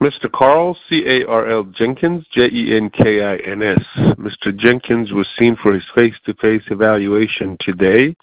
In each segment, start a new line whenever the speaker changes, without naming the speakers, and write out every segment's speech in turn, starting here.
Mr. Carl, C-A-R-L Jenkins, Jenkins. Mr. Jenkins was seen for his face-to-face evaluation today,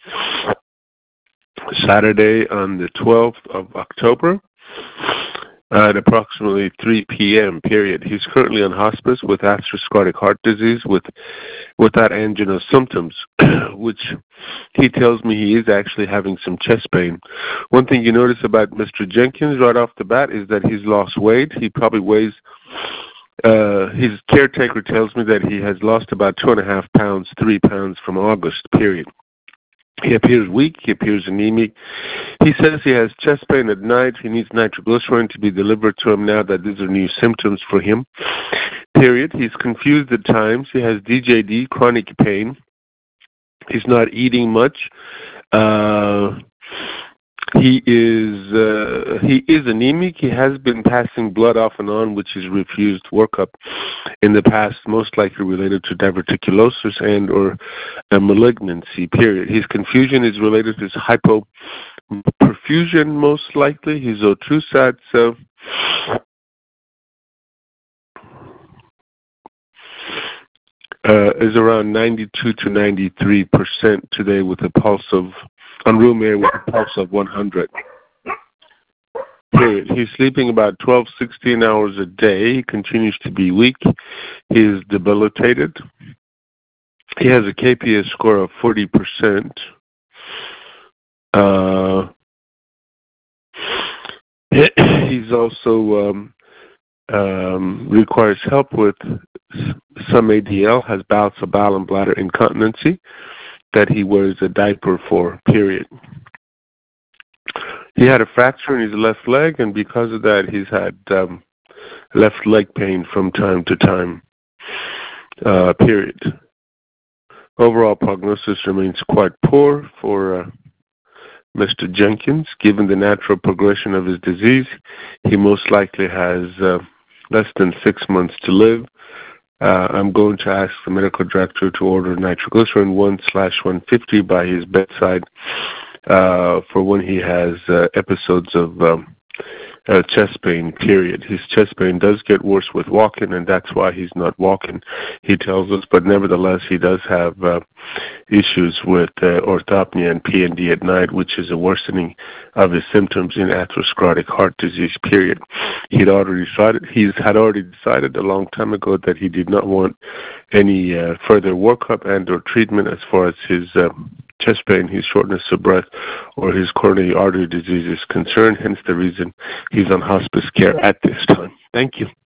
Saturday on the 12th of October, at approximately 3 p.m., period. He's currently on hospice with atherosclerotic heart disease without angina symptoms, which he tells me he is actually having some chest pain. One thing you notice about Mr. Jenkins right off the bat is that he's lost weight. He probably weighs, his caretaker tells me that he has lost about 2.5 pounds, 3 pounds from August, period. He appears weak. He appears anemic. He says he has chest pain at night. He needs nitroglycerin to be delivered to him now that these are new symptoms for him, period. He's confused at times. He has DJD, chronic pain. He's not eating much. He is anemic. He has been passing blood off and on, which is refused workup in the past, most likely related to diverticulosis and or a malignancy, period. His confusion is related to his hypoperfusion, most likely. His O2 sats is around 92 to 93% today with a pulse of, on room air with a pulse of 100. Period. He's sleeping about 12, 16 hours a day. He continues to be weak. He is debilitated. He has a KPS score of 40%. He's also requires help with some ADL, has bouts of bowel and bladder incontinency that he wears a diaper for, period. He had a fracture in his left leg, and because of that, he's had left leg pain from time to time, period. Overall prognosis remains quite poor for Mr. Jenkins. Given the natural progression of his disease, he most likely has less than 6 months to live. I'm going to ask the medical director to order nitroglycerin 1/150 by his bedside for when he has episodes of chest pain, period. His chest pain does get worse with walking, and that's why he's not walking, he tells us, but nevertheless, he does have issues with orthopnea and PND at night, which is a worsening of his symptoms in atherosclerotic heart disease, period. He had already decided a long time ago that he did not want any further workup and or treatment as far as his chest pain, his shortness of breath, or his coronary artery disease is concerned, hence the reason he's on hospice care at this time. Thank you.